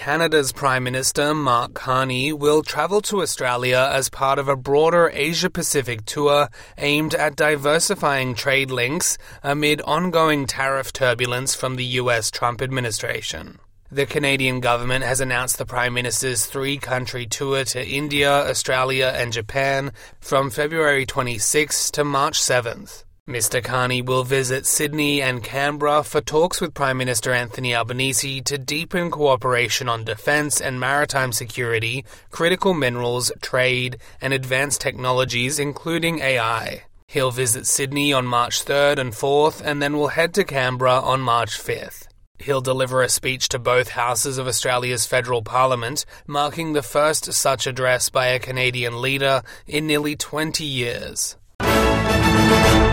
Canada's Prime Minister, Mark Carney, will travel to Australia as part of a broader Asia-Pacific tour aimed at diversifying trade links amid ongoing tariff turbulence from the US Trump administration. The Canadian government has announced the Prime Minister's three-country tour to India, Australia and Japan from February 26 to March 7th. Mr. Carney will visit Sydney and Canberra for talks with Prime Minister Anthony Albanese to deepen cooperation on defence and maritime security, critical minerals, trade, and advanced technologies including AI. He'll visit Sydney on March 3rd and 4th and then will head to Canberra on March 5th. He'll deliver a speech to both houses of Australia's federal parliament, marking the first such address by a Canadian leader in nearly 20 years.